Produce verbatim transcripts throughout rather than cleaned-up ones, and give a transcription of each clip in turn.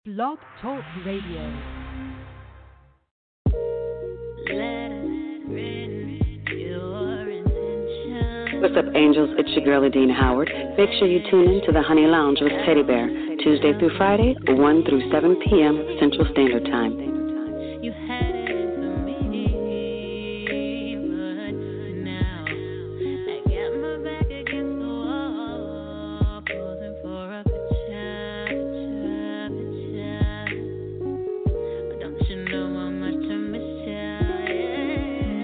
Blog Talk Radio. What's up, angels? It's your girl, Adine Howard. Make sure you tune in to the Honey Lounge with Teddy Bear, Tuesday through Friday, one through seven p.m. Central Standard Time. You had it for me, but now I got my back against the wall, posing for a picture, picture, picture. Don't you know how much I miss you? Yeah.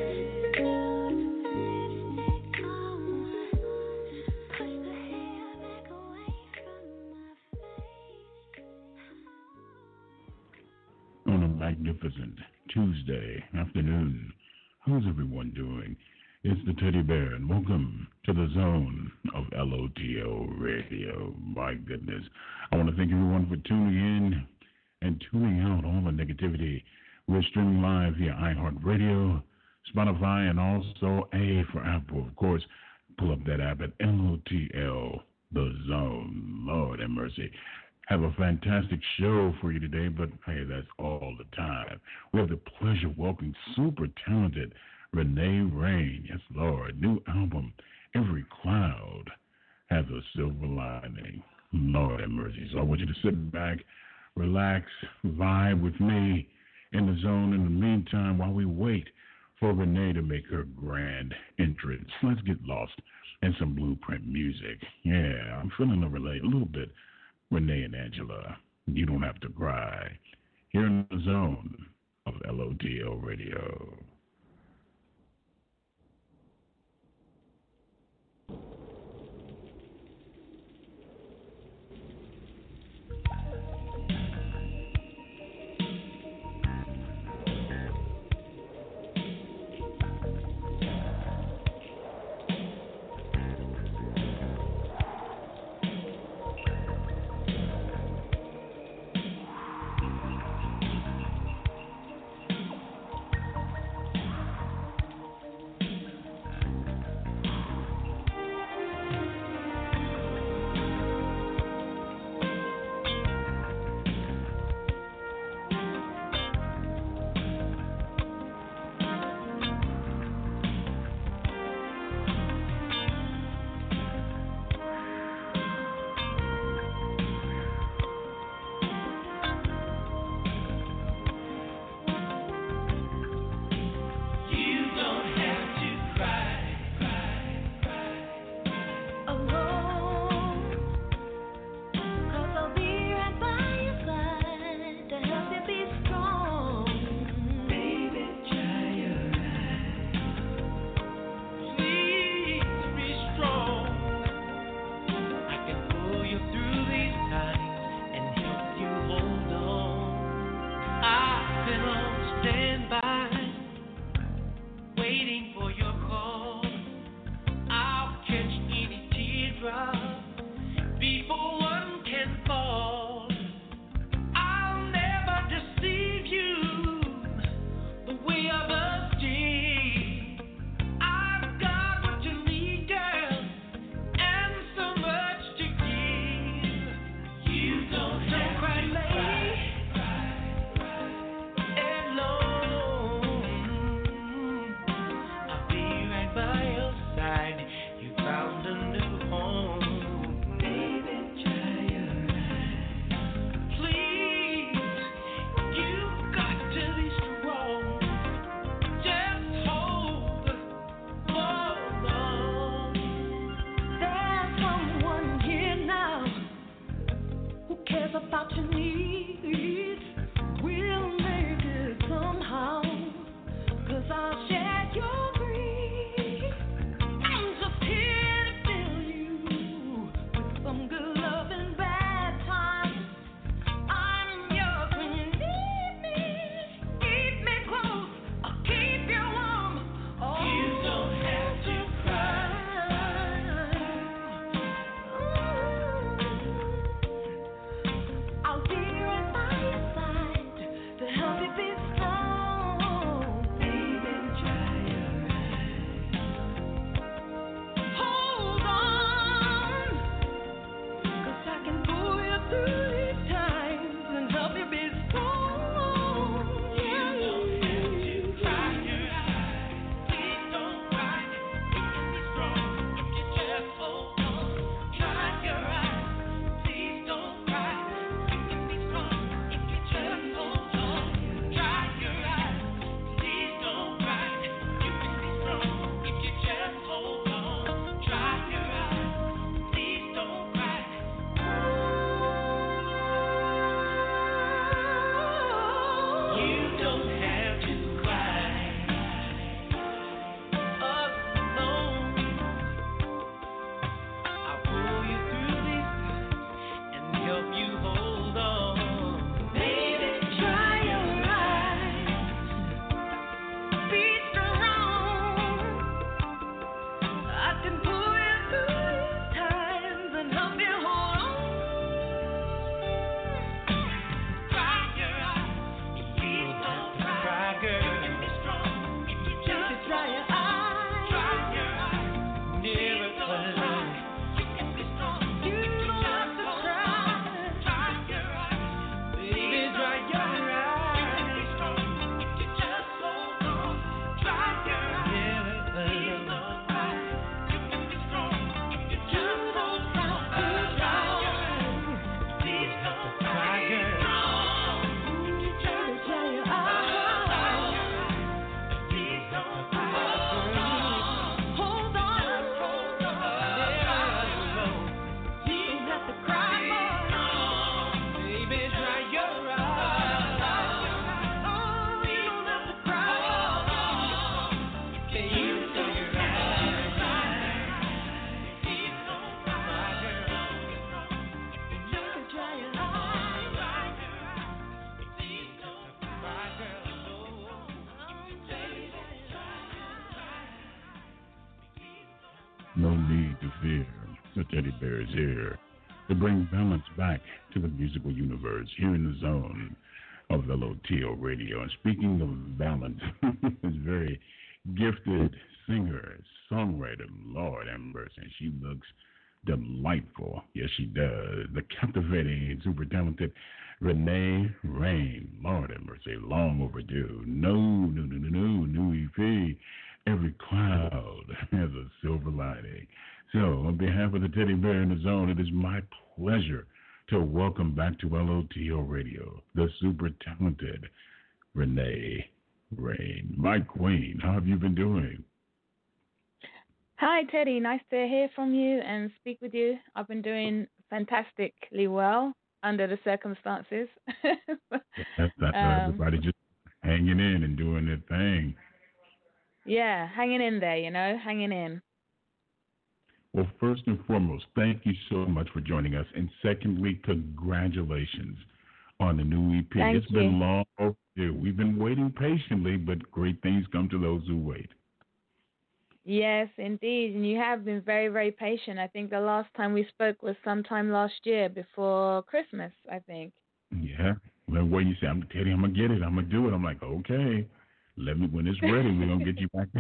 Push the hair back away from my face. On a magnificent Tuesday afternoon, how's everyone doing? It's the Teddy Bear, and welcome to the zone of L O T O Radio. My goodness. I want to thank everyone for tuning in and tuning out all the negativity. We're streaming live via iHeartRadio, Spotify, and also A for Apple. Of course, pull up that app at L O T L, The Zone. Lord have mercy. Have a fantastic show for you today, but hey, that's all the time. We have the pleasure of welcoming super talented Renee Rain. Yes, Lord. New album, Every Cloud Has a Silver Lining. Lord have mercy. So I want you to sit back, relax, vibe with me in the zone in the meantime while we wait for Renee to make her grand entrance. Let's get lost in some Blueprint music. Yeah, I'm feeling a relate a little bit. Renee and Angela, you don't have to cry. Here in the zone of L O T O Radio. I'll be need to fear. The teddy bear is here to bring balance back to the musical universe here in the zone of L O T O Radio. And speaking of balance, this very gifted singer, songwriter, Lord have mercy, and she looks delightful. Yes, she does. The captivating, super talented Renee Rain. Lord have mercy, long overdue. No, no, no, no, no, new E P. Every cloud has a silver lining. So, on behalf of the Teddy Bear in the Zone, it is my pleasure to welcome back to L O T O Radio the super talented Renee Rain. My queen, how have you been doing? Hi, Teddy. Nice to hear from you and speak with you. I've been doing fantastically well under the circumstances. That's, that's um, everybody just hanging in and doing their thing. Yeah, hanging in there, you know, hanging in. Well, first and foremost, thank you so much for joining us. And secondly, congratulations on the new E P. Thank it's you. been long overdue. We've been waiting patiently, but great things come to those who wait. Yes, indeed. And you have been very, very patient. I think the last time we spoke was sometime last year before Christmas, I think. Yeah. Well, what you say, I'm Teddy, I'm going to get it. I'm going to do it. I'm like, okay. Let me, when it's ready, we're going to get you back.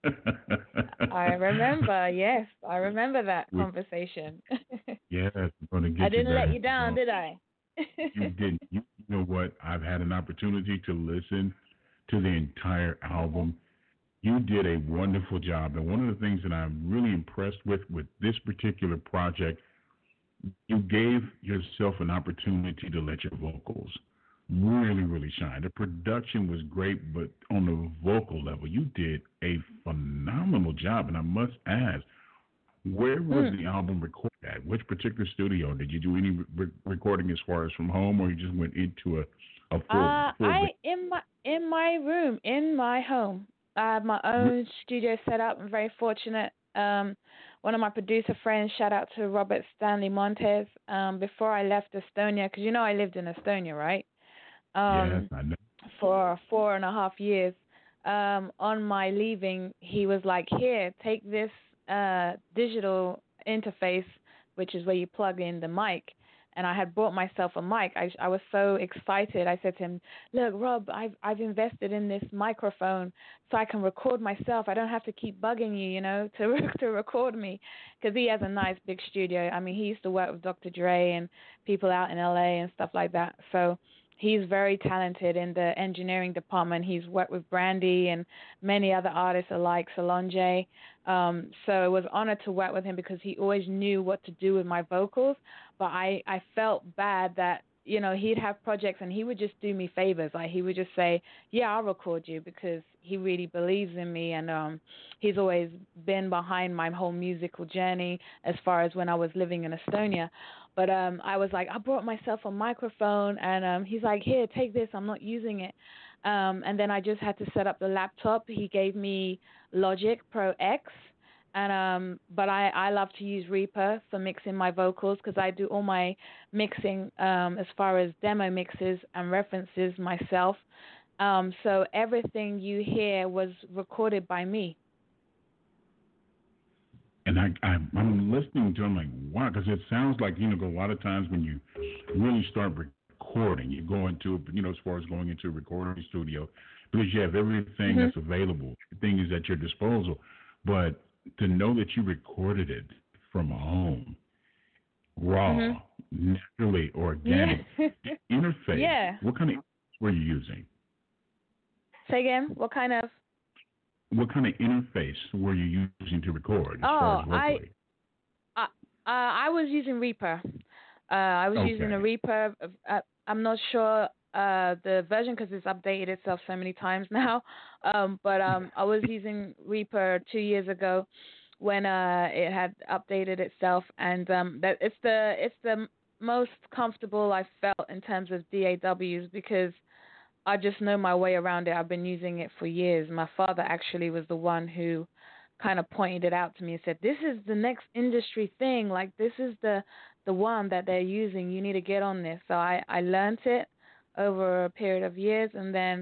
I remember, yes. I remember that we, conversation. Yes, we're going to get I didn't you let you down, did I? You didn't. You, you know what? I've had an opportunity to listen to the entire album. You did a wonderful job. And one of the things that I'm really impressed with with this particular project, you gave yourself an opportunity to let your vocals really, really shine. The production was great, but on the vocal level, you did a phenomenal job. And I must ask, where was mm. the album recorded at? Which particular studio? Did you do any re- recording as far as from home, or you just went into a, a full, uh, full I in my in my room, in my home. I have my own studio set up. I'm very fortunate. Um, one of my producer friends, shout out to Robert Stanley Montez, um, before I left Estonia, because you know I lived in Estonia, right? Um, yes, I know. For four and a half years. Um, on my leaving, he was like, here, take this uh, digital interface, which is where you plug in the mic. And I had bought myself a mic. I, I was so excited. I said to him, look, Rob, I've, I've invested in this microphone so I can record myself. I don't have to keep bugging you, you know, to to record me. Because he has a nice big studio. I mean, he used to work with Doctor Dre and people out in L A and stuff like that. So he's very talented in the engineering department. He's worked with Brandy and many other artists alike, Solange. Um, so it was an honor to work with him because he always knew what to do with my vocals. But I, I felt bad that, you know, he'd have projects and he would just do me favors. Like he would just say, yeah, I'll record you, because he really believes in me. And um, he's always been behind my whole musical journey as far as when I was living in Estonia. But um, I was like, I brought myself a microphone, and um, he's like, here, take this. I'm not using it. Um, and then I just had to set up the laptop. He gave me Logic Pro X. And um, but I, I love to use Reaper for mixing my vocals, because I do all my mixing um, as far as demo mixes and references myself. Um, so everything you hear was recorded by me. And I, I, I'm listening to him like, wow, because it sounds like, you know, a lot of times when you really start recording, you go into, you know, as far as going into a recording studio, because you have everything mm-hmm. that's available, everything is at your disposal. But to know that you recorded it from home, raw, mm-hmm. naturally organic, yeah. interface, yeah. what kind of were you using? Say again, what kind of? What kind of interface were you using to record as oh, far as locally? I, uh, uh, I was using Reaper. Uh, I was okay. using a Reaper. Uh, I'm not sure uh, the version because it's updated itself so many times now. Um, but um, I was using Reaper two years ago when uh, it had updated itself, and um, that it's the it's the most comfortable I felt in terms of D A Ws, because I just know my way around it. I've been using it for years. My father actually was the one who kind of pointed it out to me and said, this is the next industry thing. Like, this is the the one that they're using. You need to get on this. So I, I learned it over a period of years, and then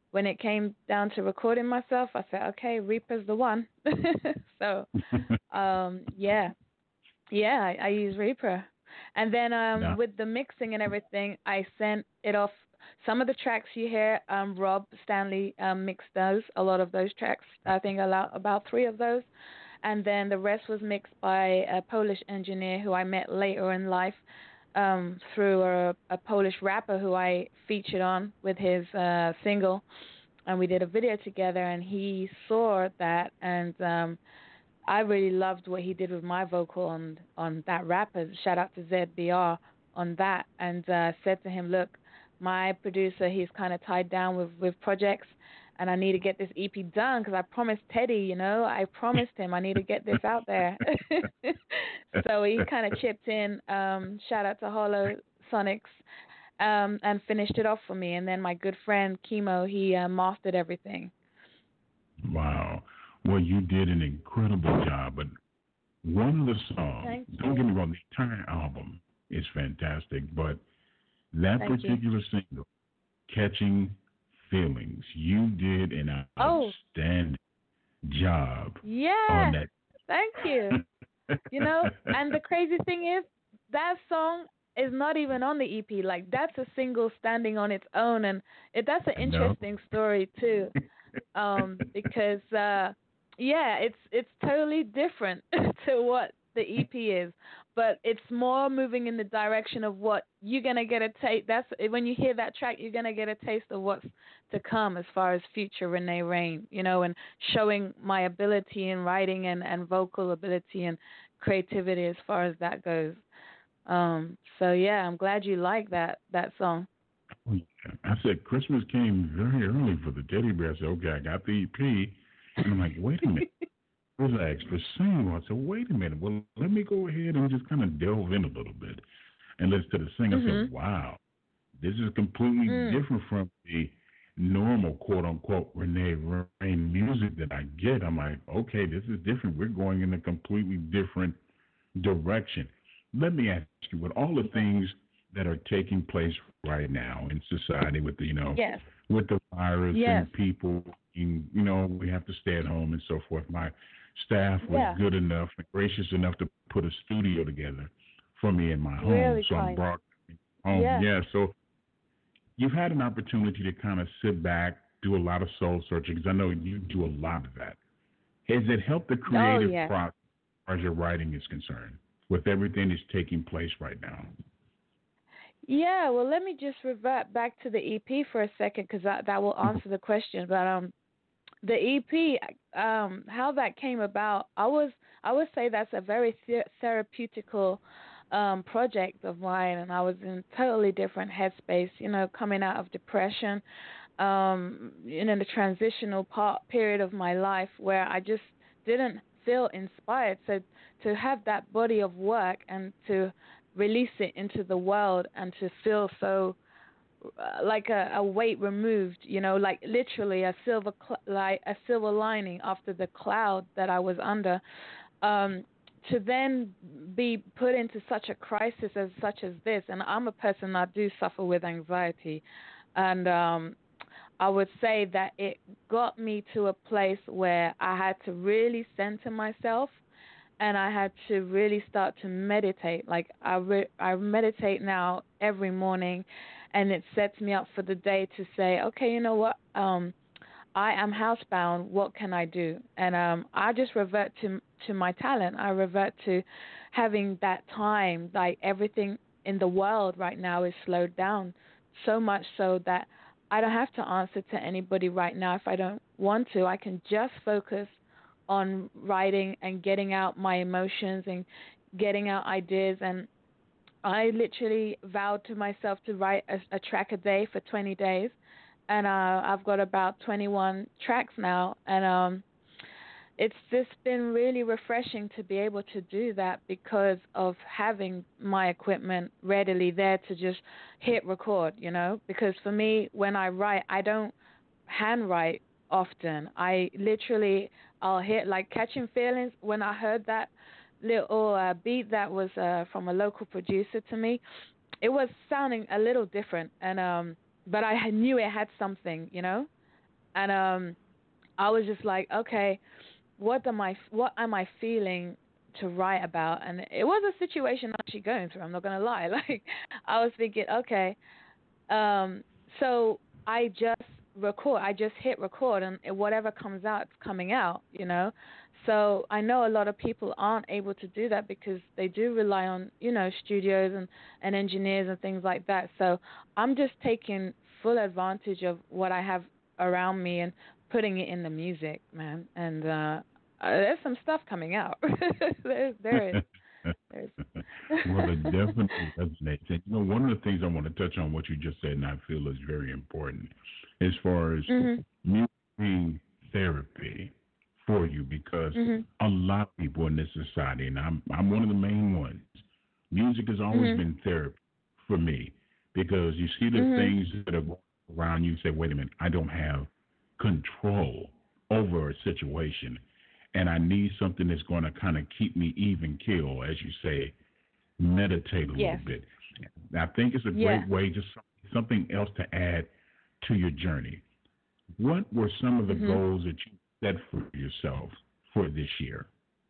when it came down to recording myself, I said, okay, Reaper's the one. so, um, yeah, yeah, I, I use Reaper. And then um, Yeah. with the mixing and everything, I sent it off. Some of the tracks you hear, um, Rob Stanley um, mixed those, a lot of those tracks. I think about, about three of those. And then the rest was mixed by a Polish engineer who I met later in life um, through a, a Polish rapper who I featured on with his uh, single. And we did a video together, and he saw that, and um, I really loved what he did with my vocal on on that rapper. Shout out to Z B R on that, and uh, said to him, look, my producer, he's kind of tied down with, with projects, and I need to get this E P done because I promised Teddy, you know, I promised him I need to get this out there. So he kind of chipped in, um, shout out to Hollow Sonics, um, and finished it off for me. And then my good friend, Chemo, he uh, mastered everything. Wow. Well, you did an incredible job, but one of the songs, Thank don't you. get me wrong, the entire album is fantastic, but that Thank you. particular single, Catching Feelings, you did an Oh. outstanding job Yeah, on that. thank you. You know, and the crazy thing is, that song is not even on the E P. Like, that's a single standing on its own, and it, that's an I know. interesting story too, um, because uh, yeah, it's it's totally different to what the E P is, but it's more moving in the direction of what you're gonna get a taste. That's when you hear that track, you're gonna get a taste of what's to come as far as future Renee Rain, you know, and showing my ability in writing and, and vocal ability and creativity as far as that goes. Um, so yeah, I'm glad you like that that song. I said Christmas came very early for the Teddy Bear. I said, okay, I got the E P. And I'm like, wait a minute. There's an extra single. I said, wait a minute. Well, let me go ahead and just kind of delve in a little bit and listen to the single. Mm-hmm. I said, wow, this is completely Mm. different from the normal, quote unquote, Renee Rain music that I get. I'm like, okay, this is different. We're going in a completely different direction. Let me ask you, with all the things that are taking place right now in society with the, you know, Yes. with the virus Yes. and people, you know, we have to stay at home and so forth. My staff was Yeah. good enough and gracious enough to put a studio together for me in my home. Really so I'm kind. broadcasting home. Yeah. Yeah. So you've had an opportunity to kind of sit back, do a lot of soul searching, because I know you do a lot of that. Has it helped the creative Oh, yeah. process as far as your writing is concerned, with everything that's taking place right now? Yeah, well, let me just revert back to the E P for a second because that, that will answer the question. But um, the E P, um, how that came about, I was I would say that's a very ther- therapeutical um, project of mine, and I was in a totally different headspace. You know, coming out of depression, um, in the transitional part period of my life where I just didn't feel inspired. So to have that body of work and to release it into the world and to feel so uh, like a, a weight removed, you know, like literally a silver cl- like a silver lining after the cloud that I was under, um, to then be put into such a crisis as such as this. And I'm a person that do suffer with anxiety, and um, I would say that it got me to a place where I had to really center myself. And I had to really start to meditate. Like I, re- I meditate now every morning, and it sets me up for the day to say, okay, you know what? Um, I am housebound. What can I do? And um, I just revert to to my talent. I revert to having that time. Like everything in the world right now is slowed down, so much so that I don't have to answer to anybody right now if I don't want to. I can just focus on writing and getting out my emotions and getting out ideas. And I literally vowed to myself to write a, a track a day for twenty days. And uh, I've got about twenty-one tracks now. And um, it's just been really refreshing to be able to do that because of having my equipment readily there to just hit record, you know. Because for me, when I write, I don't handwrite often. I literally, I'll hit, like Catching Feelings, when I heard that little uh, beat that was uh, from a local producer to me, it was sounding a little different, and um, but I knew it had something, you know, And um, I was just like, okay, what am I what am I feeling to write about? And it was a situation I'm actually going through. I'm not gonna lie. Like I was thinking, okay, um, so I just record. I just hit record, and whatever comes out, it's coming out. You know. So I know a lot of people aren't able to do that because they do rely on, you know, studios and, and engineers and things like that. So I'm just taking full advantage of what I have around me and putting it in the music, man. And uh, uh, there's some stuff coming out. there's, there is. There's. Well, it definitely resonates. And, you know, one of the things I want to touch on, what you just said, and I feel is very important, as far as mm-hmm. music being therapy for you, because mm-hmm. a lot of people in this society, and I'm I'm one of the main ones, music has always mm-hmm. been therapy for me, because you see the mm-hmm. things that are going around you, say, wait a minute, I don't have control over a situation, and I need something that's going to kind of keep me even keel, as you say, meditate a yes. little bit. I think it's a yeah. great way, just something else to add to your journey. What were some of the mm-hmm. goals that you set for yourself for this year?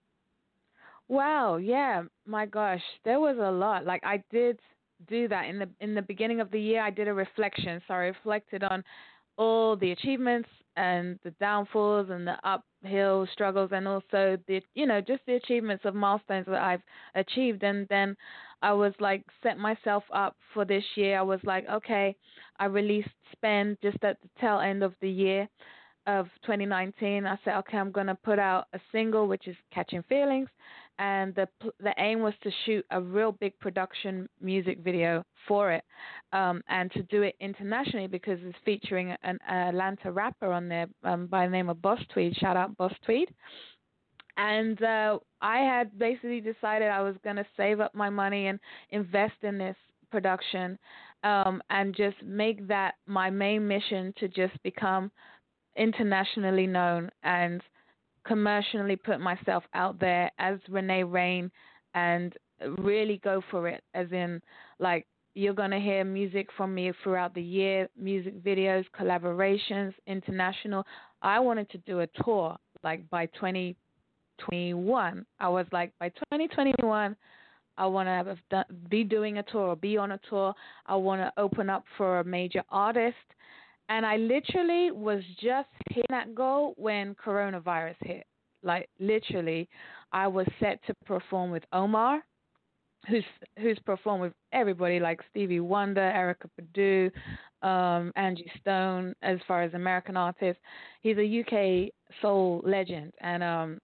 Wow, yeah, my gosh, there was a lot. Like I did do that in the in the beginning of the year. I did a reflection, so I reflected on all the achievements and the downfalls and the uphill struggles, and also the you know just the achievements of milestones that I've achieved. And then I was like set myself up for this year. I was like, okay, I released Spend just at the tail end of the year of twenty nineteen. I said, okay, I'm going to put out a single, which is Catching Feelings, and the the aim was to shoot a real big production music video for it, um, and to do it internationally because it's featuring an Atlanta rapper on there um, by the name of Boss Tweed. Shout out Boss Tweed. And uh, I had basically decided I was going to save up my money and invest in this production, um, and just make that my main mission to just become internationally known and commercially put myself out there as Renee Rain, and really go for it, as in like you're going to hear music from me throughout the year, music videos, collaborations, international. I wanted to do a tour like by twenty twenty-one. I was like, by twenty twenty-one I want to have done, be doing a tour, be on a tour. I want to open up for a major artist. And I literally was just hitting that goal when coronavirus hit. Like, literally, I was set to perform with Omar, who's who's performed with everybody like Stevie Wonder, Erykah Badu, um, Angie Stone, as far as American artists. He's a U K soul legend. And um,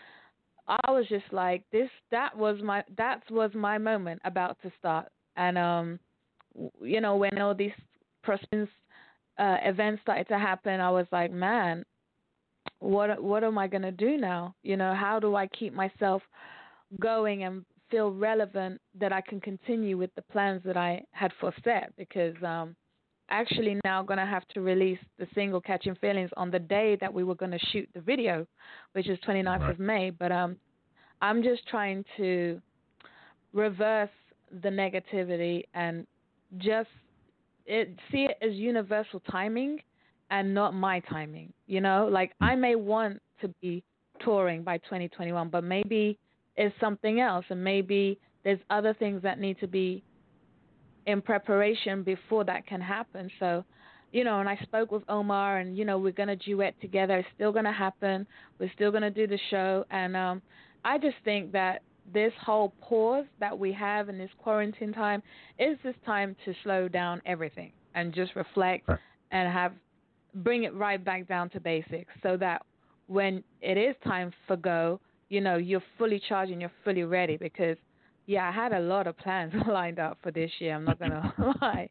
I was just like, this, that was my, that was my moment about to start. And, um, you know, when all these prospects, Uh, events started to happen, I was like, man, what what am I going to do now? You know, how do I keep myself going and feel relevant that I can continue with the plans that I had foreset? Because um, actually now I'm going to have to release the single Catching Feelings on the day that we were going to shoot the video, which is twenty-ninth Right. of May. But um, I'm just trying to reverse the negativity and just It, see it as universal timing and not my timing, you know? Like, I may want to be touring by twenty twenty-one, but maybe it's something else, and maybe there's other things that need to be in preparation before that can happen. So, you know, and I spoke with Omar, and, you know, we're going to duet together. It's still going to happen. We're still going to do the show. And um, I just think that this whole pause that we have in this quarantine time is this time to slow down everything and just reflect right. and have bring it right back down to basics, so that when it is time for go, you know, you're fully charged and you're fully ready. Because, yeah, I had a lot of plans lined up for this year. I'm not going to lie.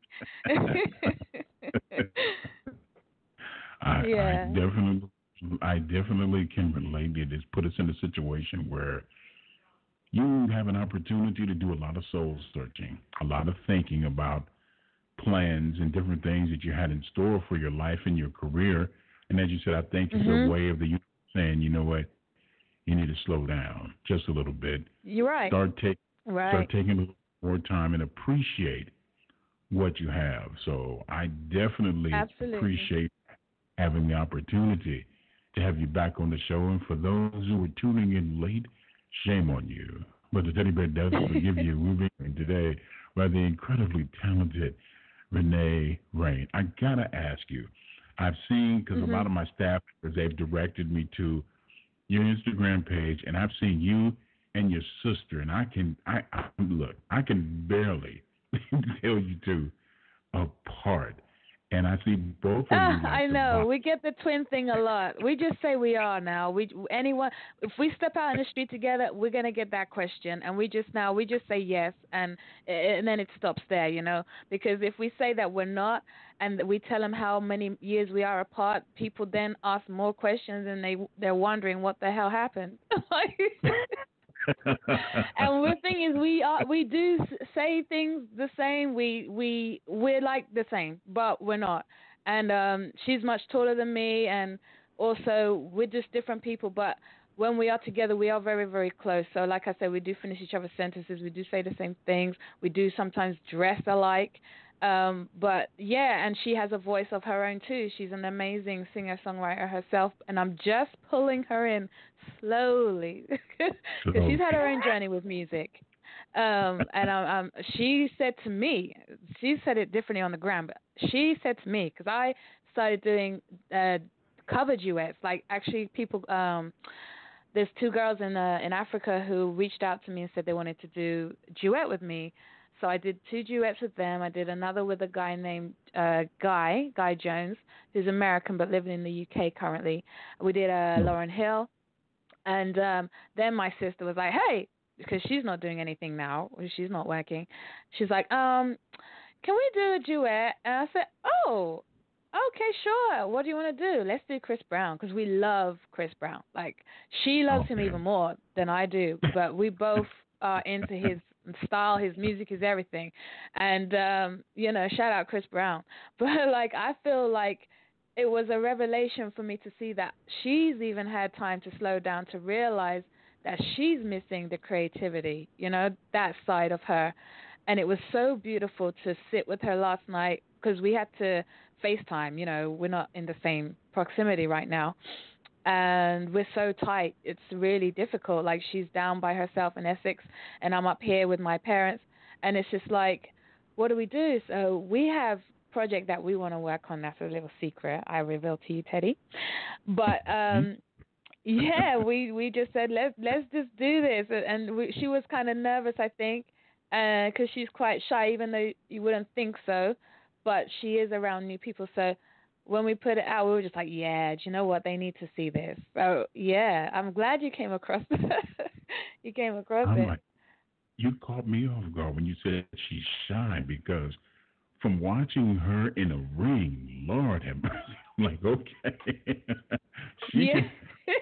I, yeah. I definitely, I definitely can relate to this. Put us in a situation where you have an opportunity to do a lot of soul searching, a lot of thinking about plans and different things that you had in store for your life and your career. And as you said, I think it's mm-hmm. a way of the universe saying, you know what, you need to slow down just a little bit. You're right. Start, take, right. start taking a little more time and appreciate what you have. So I definitely Absolutely. appreciate having the opportunity to have you back on the show. And for those who are tuning in late, shame on you. But the Teddy Bear does forgive you. We're being today by the incredibly talented Renee Rain. I gotta ask you. I've seen, because mm-hmm. a lot of my staff, they've directed me to your Instagram page, and I've seen you and your sister, and I can, I, I look, I can barely tell you two apart. And I see both of you. Uh, like I know the we get the twin thing a lot. We just say we are now. We anyone if we step out in the street together, we're gonna get that question, and we just now we just say yes, and and then it stops there, you know. Because if we say that we're not, and we tell them how many years we are apart, people then ask more questions, and they they're wondering what the hell happened. And the thing is, we are we do say things the same. We we we're like the same, but we're not. And um, she's much taller than me, and also we're just different people. But when we are together, we are very very close. So, like I said, we do finish each other's sentences. We do say the same things. We do sometimes dress alike. Um, but yeah, and she has a voice of her own too. She's an amazing singer-songwriter herself, and I'm just pulling her in slowly because she's had her own journey with music. Um, and um, um, she said to me, she said it differently on the gram, but she said to me, because I started doing uh, cover duets, like actually people. Um, there's two girls in uh, in Africa who reached out to me and said they wanted to do duet with me. So I did two duets with them. I did another with a guy named uh, Guy, Guy Jones, who's American but living in the U K currently. We did uh, Lauryn Hill. And um, then my sister was like, hey, because she's not doing anything now. She's not working. She's like, um, can we do a duet? And I said, oh, okay, sure. What do you want to do? Let's do Chris Brown, because we love Chris Brown. Like, she loves okay. him even more than I do. But we both are into his style, his music, his everything. And, um, you know, shout out Chris Brown. But, like, I feel like it was a revelation for me to see that she's even had time to slow down to realize that she's missing the creativity, you know, that side of her. And it was so beautiful to sit with her last night because we had to FaceTime, you know, we're not in the same proximity right now. And we're so tight. It's really difficult. Like, she's down by herself in Essex, and I'm up here with my parents. And it's just like, what do we do? So we have a project that we want to work on. That's a little secret I reveal to you, Teddy. But, um, yeah, we, we just said, let's, let's just do this. And we, she was kind of nervous, I think, because uh, she's quite shy, even though you wouldn't think so. But she is around new people. So when we put it out, we were just like, yeah, do you know what? They need to see this. So, yeah, I'm glad you came across it. you came across I'm it. Like, you caught me off guard when you said she's shy, because from watching her in a ring, Lord have mercy, I'm like, okay. she yeah. can...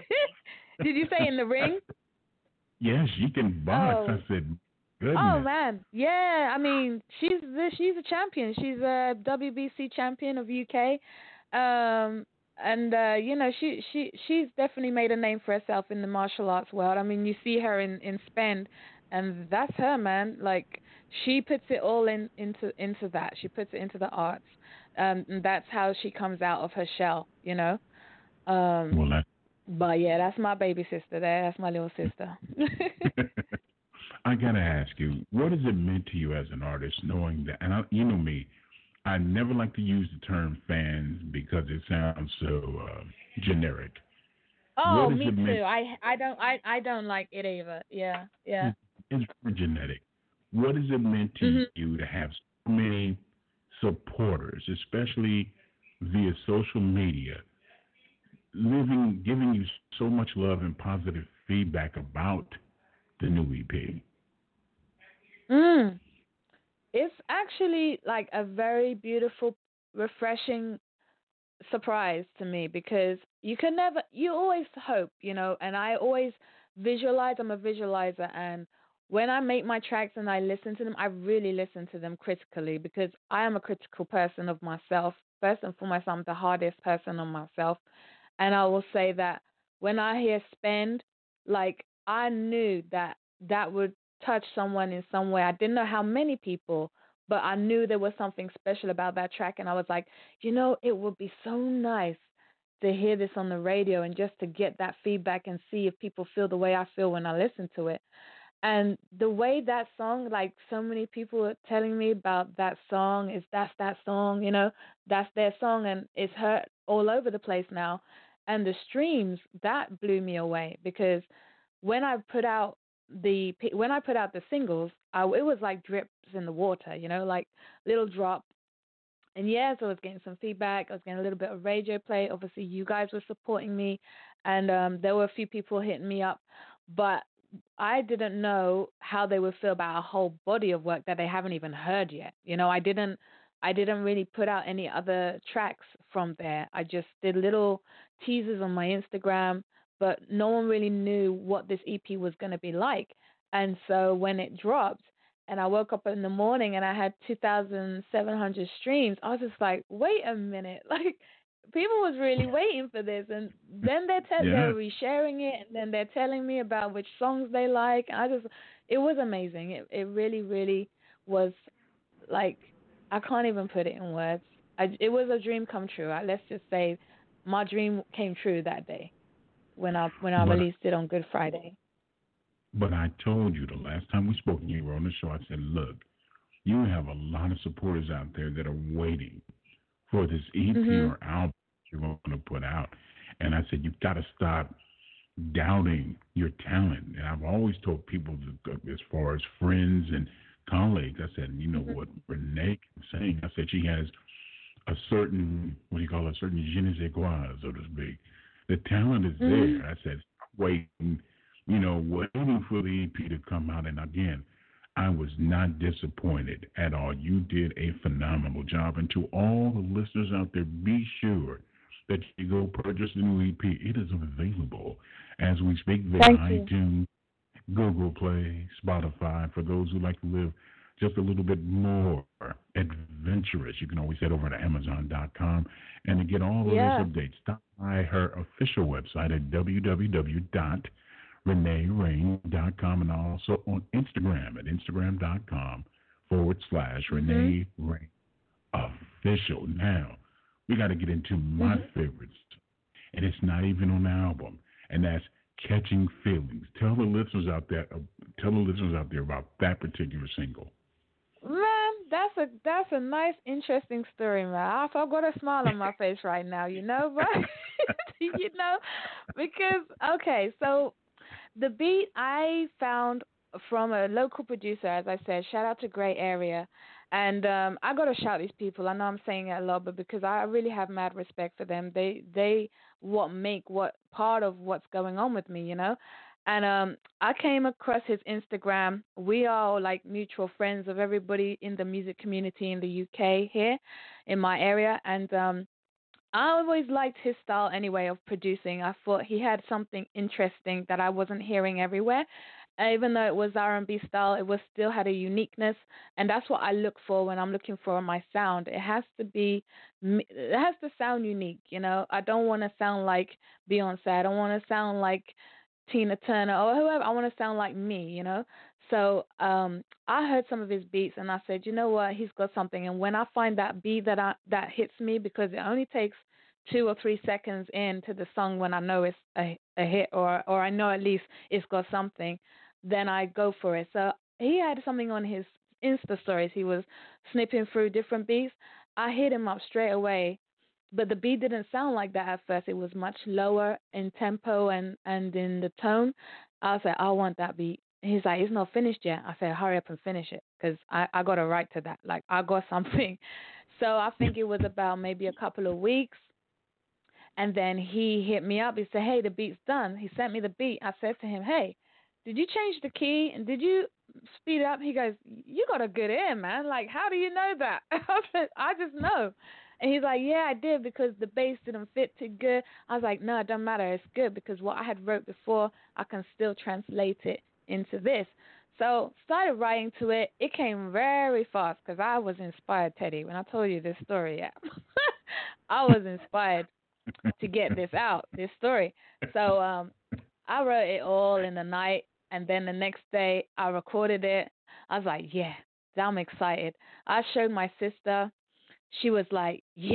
Did you say in the ring? Yes, she can box. Oh. I said, goodness. Oh, man. Yeah, I mean, she's the, she's a champion. She's a W B C champion of U K. Um, and, uh, you know, she, she she's definitely made a name for herself in the martial arts world. I mean, you see her in, in Spend, and that's her, man. Like, she puts it all in into into that. She puts it into the arts. Um, and that's how she comes out of her shell, you know. Um, well, that... But, yeah, that's my baby sister there. That's my little sister. I got to ask you, what has it meant to you as an artist knowing that, and I, you know me, I never like to use the term fans because it sounds so uh, generic. Oh, me too. I, I don't I, I don't like it either. Yeah, yeah. It's very genetic. What has it meant to mm-hmm. you to have so many supporters, especially via social media, living, giving you so much love and positive feedback about the new E P? Mm. It's actually like a very beautiful, refreshing surprise to me, because you can never, you always hope, you know, and I always visualize, I'm a visualizer, and when I make my tracks and I listen to them, I really listen to them critically, because I am a critical person of myself. First and foremost, I'm the hardest person on myself. And I will say that when I hear Spend, like, I knew that that would touch someone in some way. I didn't know how many people, but I knew there was something special about that track. And I was like, you know, it would be so nice to hear this on the radio and just to get that feedback and see if people feel the way I feel when I listen to it. And the way that song, like so many people are telling me about that song, is that's that song, you know, that's their song, and it's heard all over the place now. And the streams, that blew me away, because when I put out the when I put out the singles, I, it was like drips in the water, you know, like little drop. And yes, I was getting some feedback. I was getting a little bit of radio play. Obviously, you guys were supporting me, and um, there were a few people hitting me up, but I didn't know how they would feel about a whole body of work that they haven't even heard yet. You know, I didn't, I didn't really put out any other tracks from there. I just did little teasers on my Instagram, but no one really knew what this E P was going to be like. And so when it dropped, and I woke up in the morning and I had two thousand seven hundred streams, I was just like, wait a minute, like, people was really waiting for this, and then they're te- Yeah. they're resharing it, and then they're telling me about which songs they like. I just, it was amazing. It it really, really was, like, I can't even put it in words. I, it was a dream come true. I, let's just say, my dream came true that day when I when I But released it on Good Friday. But I told you the last time we spoke and you were on the show, I said, look, you have a lot of supporters out there that are waiting for this E P Mhm. or album you're going to put out. And I said, you've got to stop doubting your talent. And I've always told people, that, as far as friends and colleagues, I said, you know Mhm. what Renee is saying? I said she has a certain, what do you call it, a certain je ne sais quoi, so to speak. The talent is Mhm. there. I said, waiting, you know, waiting for the E P to come out. And again, I was not disappointed at all. You did a phenomenal job. And to all the listeners out there, be sure that you go purchase the new E P. It is available as we speak via Thank you. iTunes, Google Play, Spotify. For those who like to live just a little bit more adventurous, you can always head over to Amazon dot com. And to get all of Yeah. those updates, stop by her official website at w w w dot renee rain dot com, and also on Instagram at instagram.com forward slash Mhm. Renee Rain official. Now, we got to get into my Mhm. favorites, and it's not even on the album, and that's Catching Feelings. Tell the listeners out there, uh, tell the listeners out there about that particular single. Man, that's a that's a nice, interesting story, man. I've I've got a smile on my face right now, you know, but you know, because okay, so the beat I found from a local producer, as I said, shout out to Gray Area. And um, I got to shout these people. I know I'm saying it a lot, but because I really have mad respect for them. They they what make what part of what's going on with me, you know. And um, I came across his Instagram. We are like mutual friends of everybody in the music community in the U K here, in my area, and um, I always liked his style anyway of producing. I thought he had something interesting that I wasn't hearing everywhere. Even though it was R and B style, it was still had a uniqueness, and that's what I look for when I'm looking for my sound. It has to be, it has to sound unique. You know, I don't want to sound like Beyonce. I don't want to sound like Tina Turner or whoever. I want to sound like me. You know, so um, I heard some of his beats, and I said, you know what, he's got something. And when I find that beat that I, that hits me, because it only takes two or three seconds into the song when I know it's a, a hit, or or I know at least it's got something, then I go for it. So he had something on his Insta stories. He was snipping through different beats. I hit him up straight away, but the beat didn't sound like that at first. It was much lower in tempo and, and in the tone. I was like, I want that beat. He's like, it's not finished yet. I said, hurry up and finish it, because I, I got a right to that. Like, I got something. So I think it was about maybe a couple of weeks. And then he hit me up. He said, hey, the beat's done. He sent me the beat. I said to him, hey, did you change the key? And did you speed up? He goes, you got a good ear, man. Like, how do you know that? I said, I just know. And he's like, yeah, I did, because the bass didn't fit too good. I was like, no, it doesn't matter. It's good, because what I had wrote before, I can still translate it into this. So started writing to it. It came very fast, because I was inspired, Teddy. When I told you this story, yeah, I was inspired to get this out, this story. So um, I wrote it all in the night, and then the next day I recorded it. I was like, yeah, I'm excited. I showed my sister. She was like, yeah,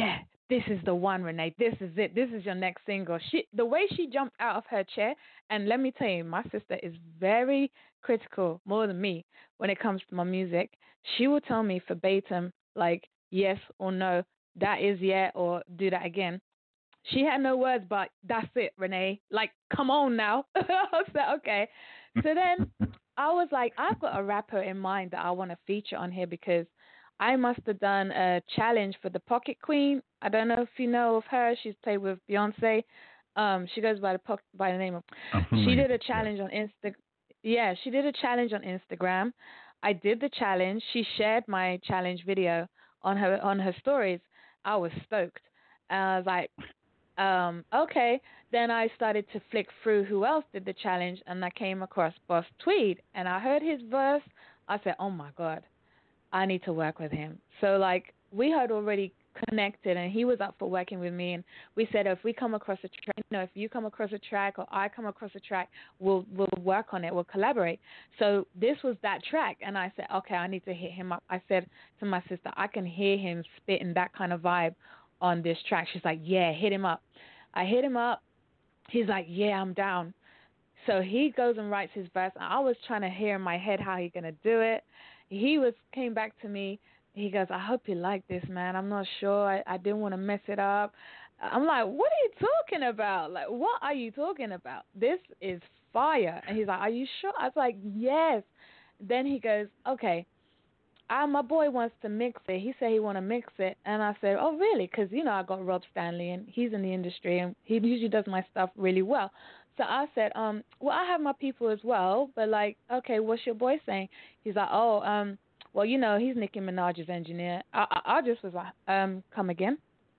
this is the one, Renee. This is it. This is your next single. She, the way she jumped out of her chair, and let me tell you, my sister is very critical, more than me, when it comes to my music. She will tell me verbatim, like, yes or no, that is yeah, or do that again. She had no words, but that's it, Renee. Like, come on now. I said, okay. So then I was like, I've got a rapper in mind that I want to feature on here because I must have done a challenge for the Pocket Queen. I don't know if you know of her. She's played with Beyonce. Um, she goes by the po- by the name of. She did a challenge on Insta. Yeah, she did a challenge on Instagram. I did the challenge. She shared my challenge video on her on her stories. I was stoked. And I was like, um, okay. Then I started to flick through who else did the challenge, and I came across Boss Tweed, and I heard his verse. I said, oh my God, I need to work with him. So, like, we had already connected, and he was up for working with me, and we said, if we come across a track, you know, if you come across a track or I come across a track, we'll we'll work on it, we'll collaborate. So this was that track, and I said, okay, I need to hit him up. I said to my sister, I can hear him spitting that kind of vibe on this track. She's like, yeah, hit him up. I hit him up. He's like, yeah, I'm down. So he goes and writes his verse. I was trying to hear in my head how he's gonna do it. He was came back to me. He goes, I hope you like this, man. I'm not sure. I, I didn't want to mess it up. I'm like, what are you talking about? Like, what are you talking about? This is fire. And he's like, are you sure? I was like, yes. Then he goes, okay, uh, my boy wants to mix it. He said he want to mix it. And I said, oh, really? Because, you know, I got Rob Stanley, and he's in the industry, and he usually does my stuff really well. So I said, um, well, I have my people as well, but, like, okay, what's your boy saying? He's like, oh, um, well, you know, he's Nicki Minaj's engineer. I, I, I just was like, um, come again?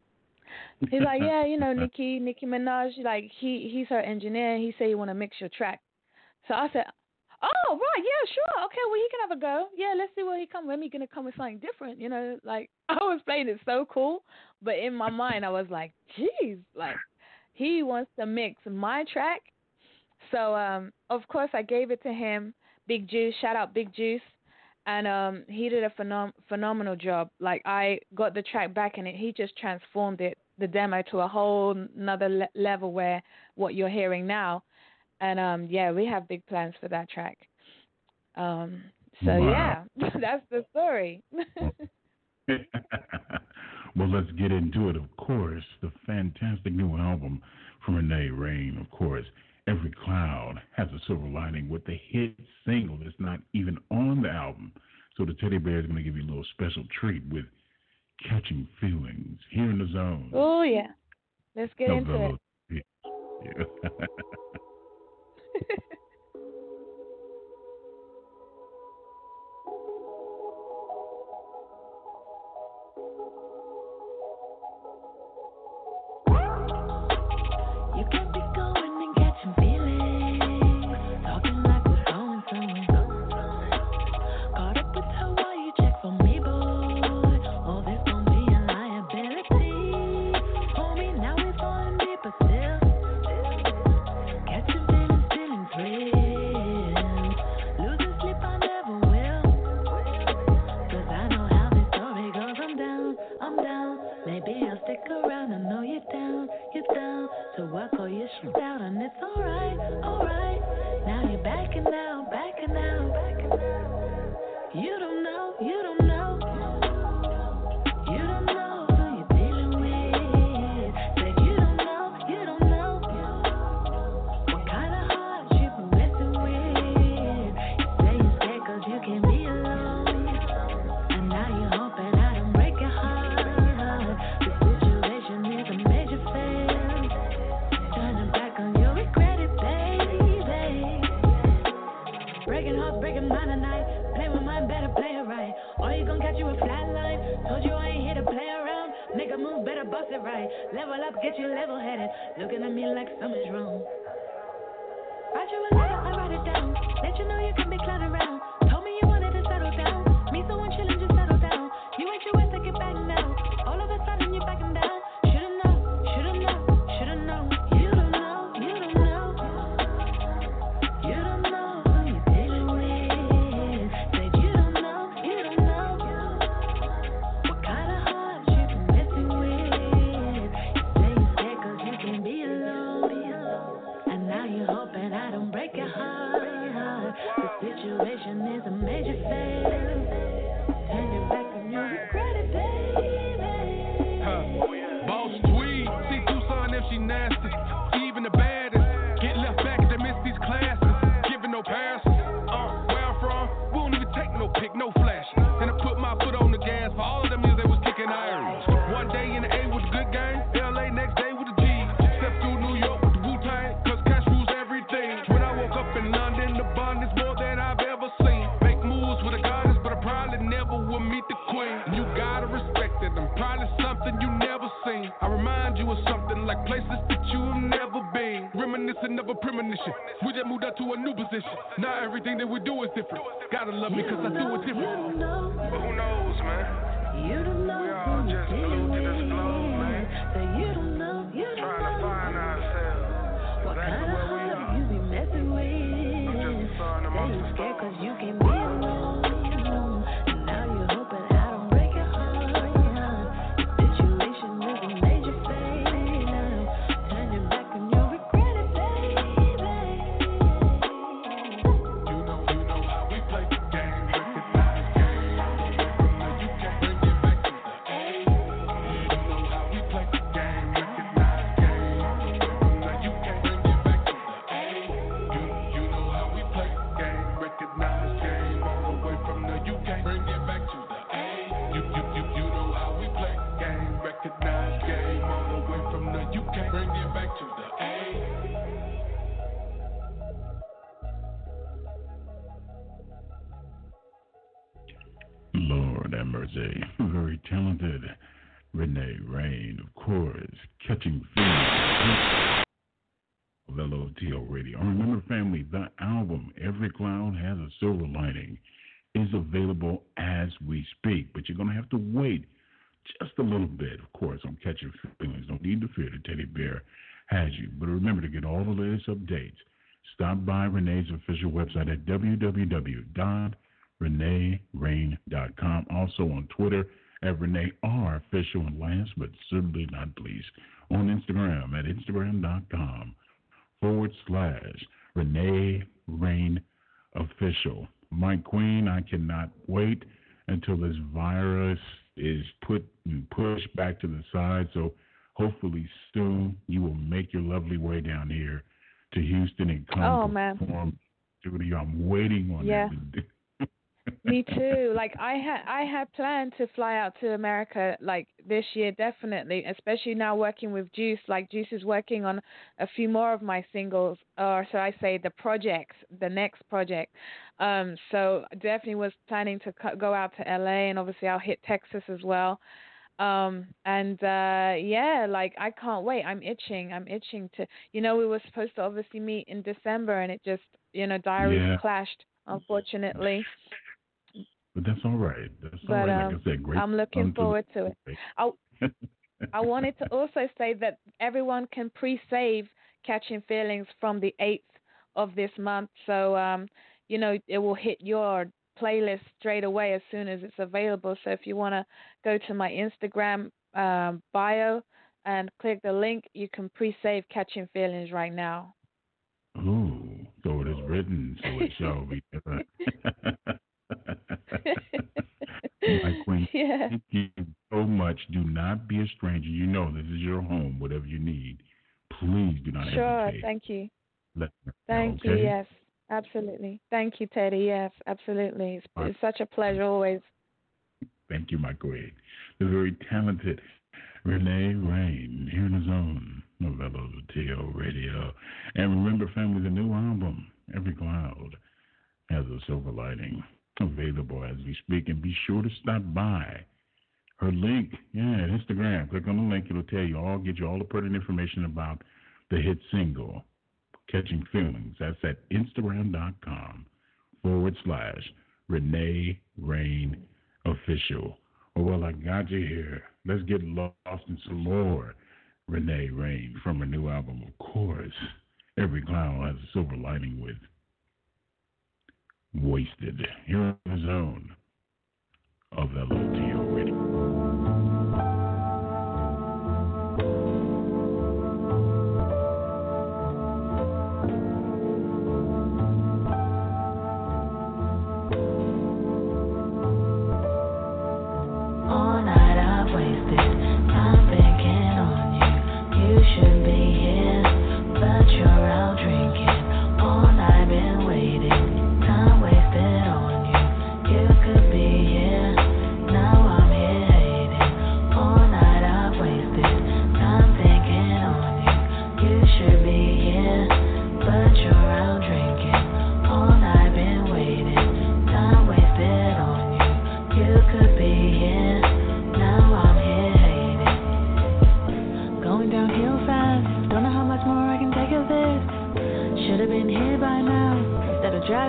He's like, yeah, you know, Nicki, Nicki Minaj, like, he, he's her engineer. He said he want to mix your track. So I said, oh, right, yeah, sure. Okay, well, he can have a go. Yeah, let's see where he comes. When he going to come with something different, you know? Like, I was playing it so cool, but in my mind, I was like, geez, like, he wants to mix my track. So, um, of course, I gave it to him. Big Juice, shout out Big Juice. And um, he did a phenom- phenomenal job. Like, I got the track back, and it, he just transformed it, the demo, to a whole another le- level where what you're hearing now. And, um, yeah, we have big plans for that track. Um, so, wow. yeah, that's the story. Well, let's get into it, of course. The fantastic new album from Renee Rain, of course. Every Cloud has a silver lining with the hit single that's not even on the album. So the Teddy Bear is going to give you a little special treat with Catching Feelings here in the zone. Oh, yeah. Let's get into Hello. it. Yeah. you of something like places that you have never been. Reminiscent of a premonition. We just moved up to a new position. Now everything that we do is different. Gotta love me cause I do it different. But who knows, man? You don't know. We all just glued to this globe, man. So you don't know. You don't Trying know. to find ourselves. What exactly kind of where we are. You be messing with. I'm just a son amongst the stars. Cause you can't be alone. Now you're hoping I don't break your heart. Situation is a major fade now. Turn your back and you'll regret it, baby. You know, you know how we play the game. Recognize game. Now you can't bring it back to the A. You know how we play the game. Recognize game. Now you can't bring it back to the A. You, you know how we play the game. Recognize game. All the way from the you can't bring it back to the A. You, you, you, you know how we play the game. Recognize game. All the way from the you can't bring it back to the A. Lord have mercy. Very talented Renee Rain, of course, catching feelings of L O T O Radio. And remember, family, the album Every Cloud Has a Silver Lining is available as we speak, but you're going to have to wait just a little bit, of course, on Catching Feelings. Don't need to fear, the Teddy Bear has you. But remember to get all the latest updates. Stop by Renee's official website at w w w dot renee rain dot com. Also on Twitter at Renee R Official. And last but certainly not least, on Instagram at instagram.com forward slash Renee Rain Official. My queen, I cannot wait until this virus is put and pushed back to the side. So hopefully soon you will make your lovely way down here to Houston and come Oh, perform man. studio. I'm waiting on Yeah. it. Me too. Like I had, I had planned to fly out to America like this year, definitely. Especially now working with Juice. Like Juice is working on a few more of my singles, or should I say, the projects, the next project. Um, so definitely was planning to co- go out to L A, and obviously I'll hit Texas as well. Um, and uh, yeah, like I can't wait. I'm itching. I'm itching to. You know, we were supposed to obviously meet in December, and it just, you know, diaries Yeah. clashed, unfortunately. But that's all right. That's all But right. um, Like I said, great. I'm looking fun to forward to it. the- I, I wanted to also say that everyone can pre-save Catching Feelings from the eighth of this month. So, um, you know, it will hit your playlist straight away as soon as it's available. So if you want to go to my Instagram um, bio and click the link, you can pre-save Catching Feelings right now. Ooh, so it is written, so it shall be done. My queen, Yeah. thank you so much. Do not be a stranger. You know this is your home. Whatever you need, please do not Sure. hesitate. Thank you. Let me know, Thank okay? you. Yes, absolutely. Thank you, Teddy. Yes, absolutely. It's, All right. it's such a pleasure always. Thank you, my queen. The very talented Renee Rain here in the zone of L O T O Radio. And remember, family, the new album, Every Cloud Has a Silver Lining, available as we speak. And be sure to stop by her link, yeah, at Instagram. Click on the link. It'll tell you all, get you all the pertinent information about the hit single, Catching Feelings. That's at Instagram.com forward slash Renee Rain Official. Oh, well, I got you here. Let's get lost in some more Renee Rain from her new album, of course. Every Cloud Has a Silver Lining with Wasted. Here in the zone of L O T O Radio. All night I've wasted time thinking on you. You should be here, but you're out drinking. All night been waiting, time wasted on you. You could be here, now I'm here hating.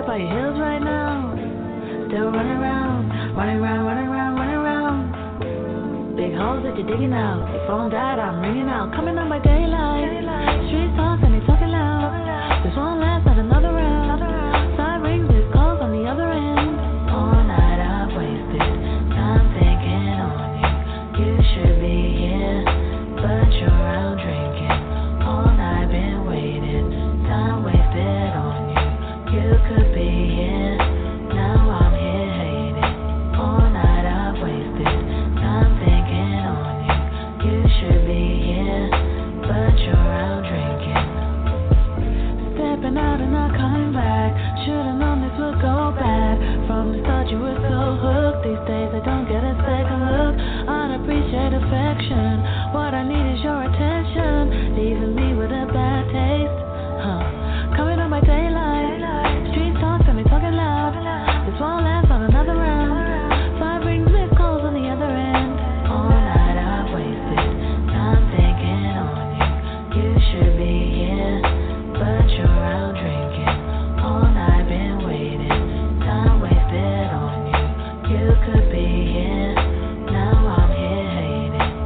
back by your heels right now. Still running around, running around, running around, running around. Big holes that you're digging out. Your phone died, I'm ringing out. Coming on by daylight. Street talk and they talking loud. This won't last, not another round. Side rings with calls on the other end. All night I've wasted time thinking on you. You should be here, but you're out drinking. All night been waiting, time wasted on you. You could be here, now I'm here hating. All night I've wasted time thinking on you. You should be here, but you're out drinking. Stepping out and not coming back. Should've known this would go bad. From the start you were so hooked. These days I don't get a second look. Unappreciated affection. What I need is your attention. Leaving me with a bad taste. Huh. Coming on by daylight. Street talks and they talking loud. This won't last on another round. Five rings with calls on the other end. All night I've wasted time thinking on you. You should be here, but you're out drinking. All night been waiting, time wasted on you. You could be here, now I'm here hating.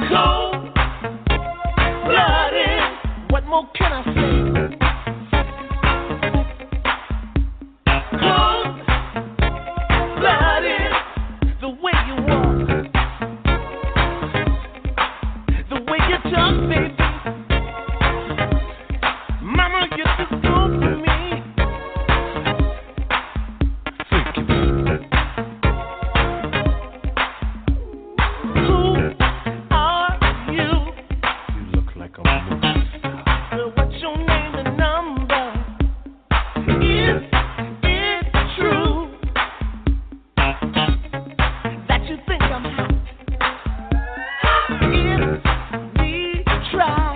Cold blooded. What more can I say? Cold blooded. The way you walk, the way you talk, baby. Mama, you're too cool for me. Who are you? You look like a movie star. Well, what's your name and number? Is it true that you think I'm hot? If we try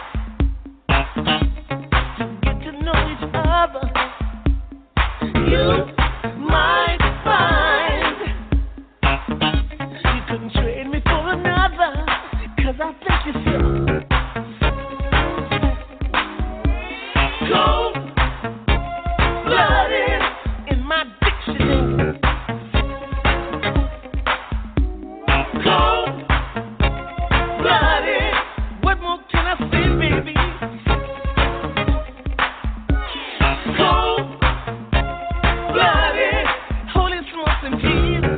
to get to know each other, you might find you couldn't trade me for another, 'cause I think you're so cold blooded in my dictionary. Cold blooded. What more can I say, baby? Cold blooded. Holy smokes and Jesus.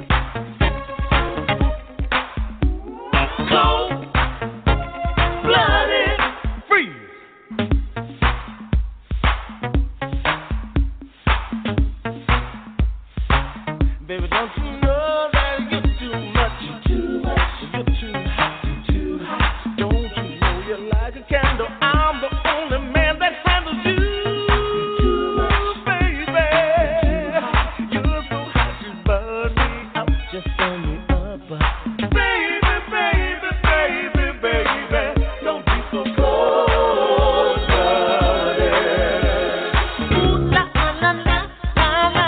Cold blooded. Freeze. Baby, don't you know that you're too much? You're too much. You're too hot. You're too hot. Don't you know you're like a candle? I'm the only man that handles you. You're too much, baby. You're so hot, you burn me out. Just burn me up. Baby, baby, baby, baby. Don't be so cold-blooded. Ooh, la, la, la, la, la.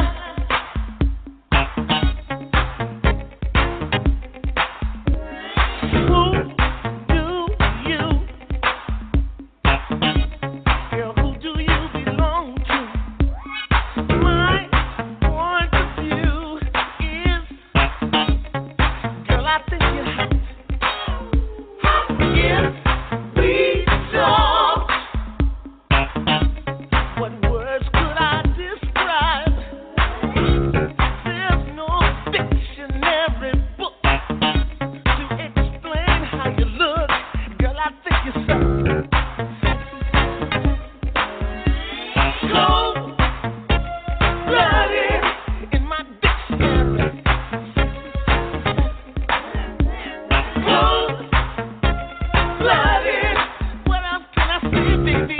Who do you, girl, who do you belong to? My point of view is, girl, I think you're hot. If we talk, what words could I describe? There's no dictionary book to explain how you look. Girl, I think you're so cold blooded in my dictionary. Cold blooded. What else can I say, baby?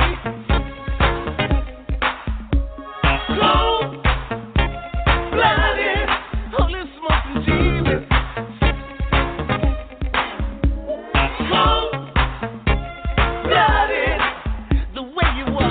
Cold blooded. Holy smokes and Jesus. Cold blooded. The way you walk.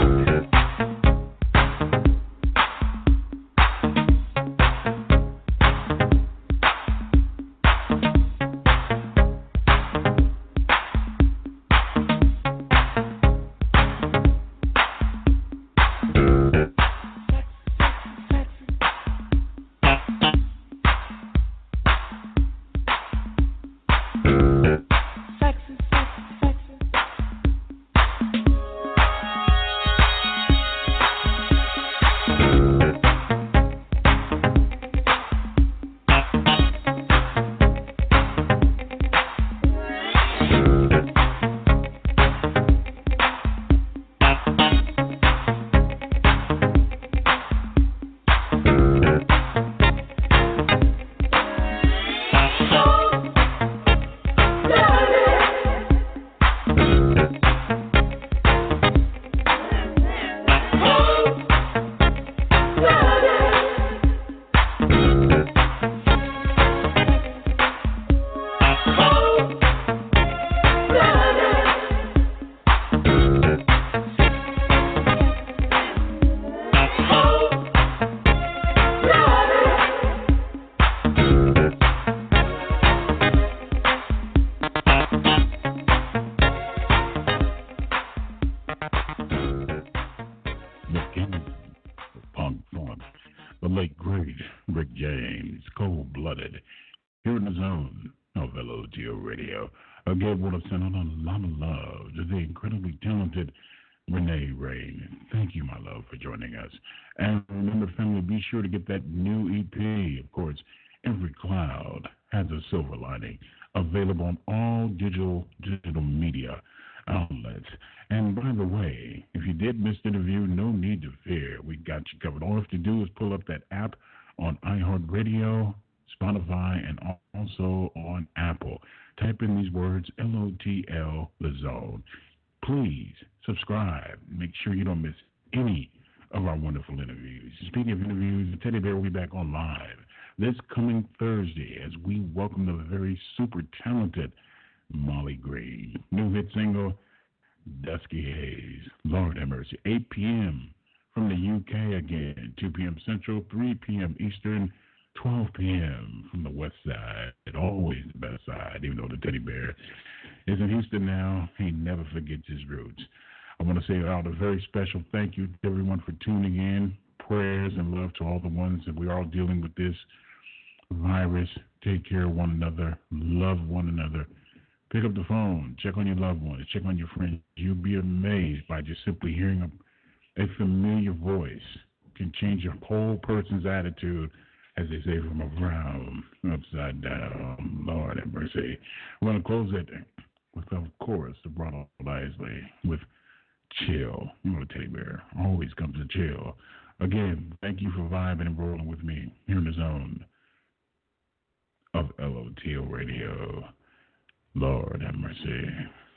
Sexy, sexy, sexy. Rick James, Cold Blooded, here in the zone of L O T O Radio. Again, want to send out a lot of love to the incredibly talented Renee Rain. Thank you, my love, for joining us. And remember, family, be sure to get that new E P. Of course, Every Cloud has a silver lining. Available on all digital digital media outlets. And by the way, if you did miss the interview, no need to fear. We got you covered. All you have to do is pull up that app on iHeartRadio, Spotify, and also on Apple. Type in these words, L O T L, The Zone. Please subscribe. Make sure you don't miss any of our wonderful interviews. Speaking of interviews, the Teddy Bear will be back on live this coming Thursday as we welcome the very super talented Molly Green. New hit single, Dusky Haze. Lord have mercy. eight p.m. from the U K again. two p.m. Central, three p.m. Eastern, twelve p.m. from the West Side. Always the best side, even though the Teddy Bear is in Houston now. He never forgets his roots. I want to say out a very special thank you to everyone for tuning in. Prayers and love to all the ones that we're all dealing with this virus. Take care of one another. Love one another. Pick up the phone. Check on your loved ones. Check on your friends. You'll be amazed by just simply hearing a, a familiar voice can change your whole person's attitude, as they say, from around upside down. Lord have mercy. We're going to close it with, of course, the Ronald Isley with Chill. You know, the Teddy Bear always comes to chill. Again, thank you for vibing and rolling with me here in the zone of L O T O Radio. Lord have mercy.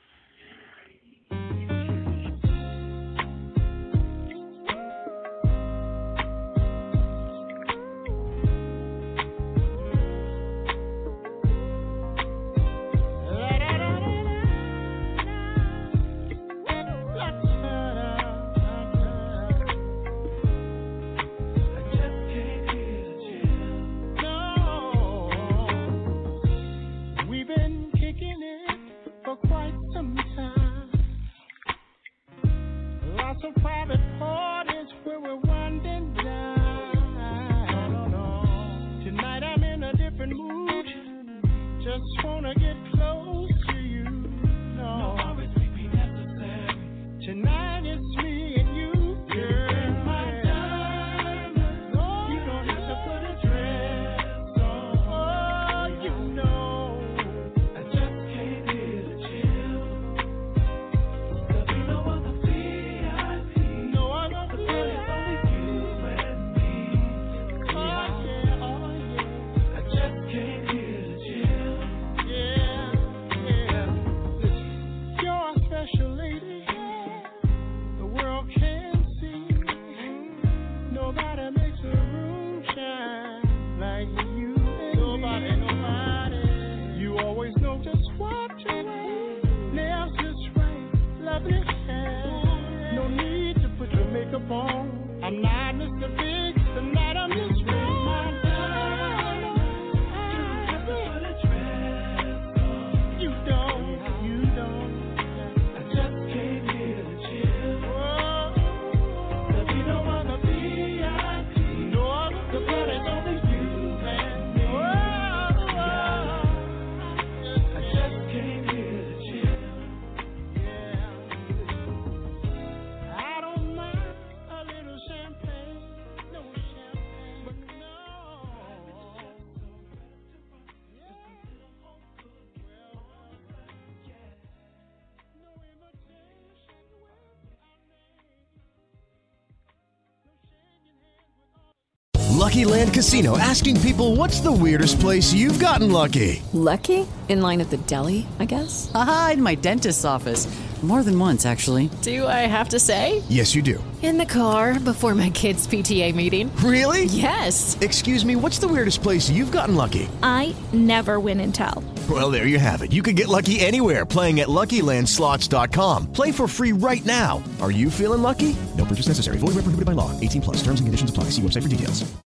Lucky Land Casino, asking people, what's the weirdest place you've gotten lucky? Lucky? In line at the deli, I guess? Aha, in my dentist's office. More than once, actually. Do I have to say? Yes, you do. In the car before my kids' P T A meeting. Really? Yes. Excuse me, what's the weirdest place you've gotten lucky? I never win and tell. Well, there you have it. You can get lucky anywhere, playing at Lucky Land Slots dot com. Play for free right now. Are you feeling lucky? No purchase necessary. Void where prohibited by law. eighteen plus. Terms and conditions apply. See website for details.